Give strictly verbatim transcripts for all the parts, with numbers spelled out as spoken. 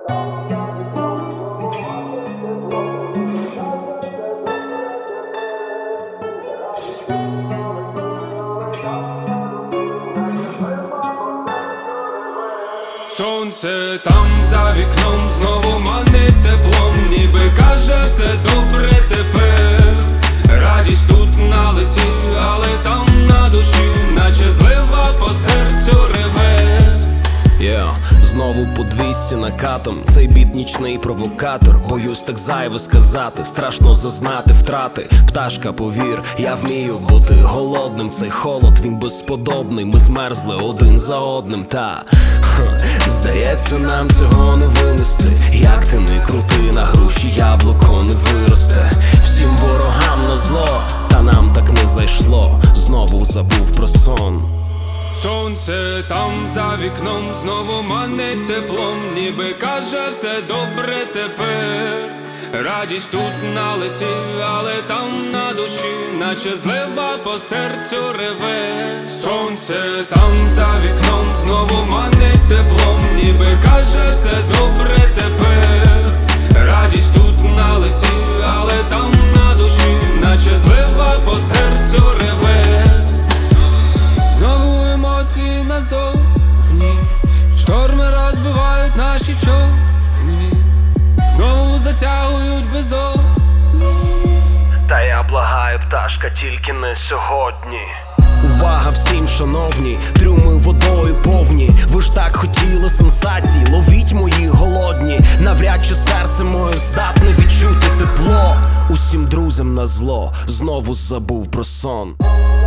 Сонце там за вікном знову манить теплом, ніби каже все добре тепер. Радість тут на лиці, але там на душі, наче злива по серцю реве. Yeah. Знову по двісті накатом, цей біт нічний провокатор. Боюсь так зайве сказати, страшно зазнати втрати. Пташка, повір, я вмію бути голодним. Цей холод, він безподобний. Ми змерзли один за одним, та ха, здається, нам цього не винести. Як ти не крути, на груші яблуко не виросте. Всім ворогам на зло, та нам так не зайшло. Знову забув про сон. Сонце там за вікном знову манить теплом, ніби каже все добре тепер. Радість тут на лиці, але там на душі, наче злива по серцю реве. Сонце там за вікном знову манить теплом, ніби каже все добре тепер. Радість тут на лиці, але там на душі, наче злива по серцю реве. Знову емоції назовні, шторми розбивають наші човни, знову затягують безодні. Та я благаю, пташка, тільки не сьогодні. Увага всім, шановні, трюми водою повні. Ви ж так хотіли сенсацій, ловіть мої голодні. Навряд чи серце моє здатне відчути тепло. Усім друзям на зло, знову забув про сон.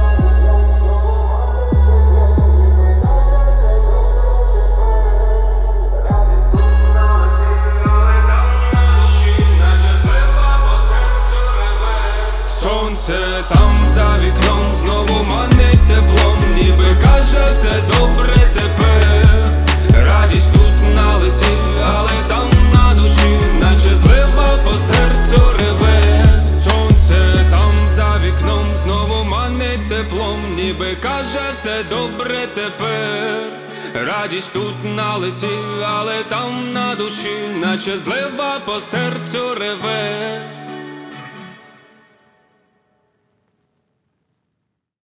Сонце там за вікном знову манить теплом, ніби каже все добре тепер. Радість тут на лиці, але там на душі, наче злива по серцю реве. Сонце там за вікном знову манить теплом, ніби каже все добре тепер. Радість тут на лиці, але там на душі, наче злива по серцю реве.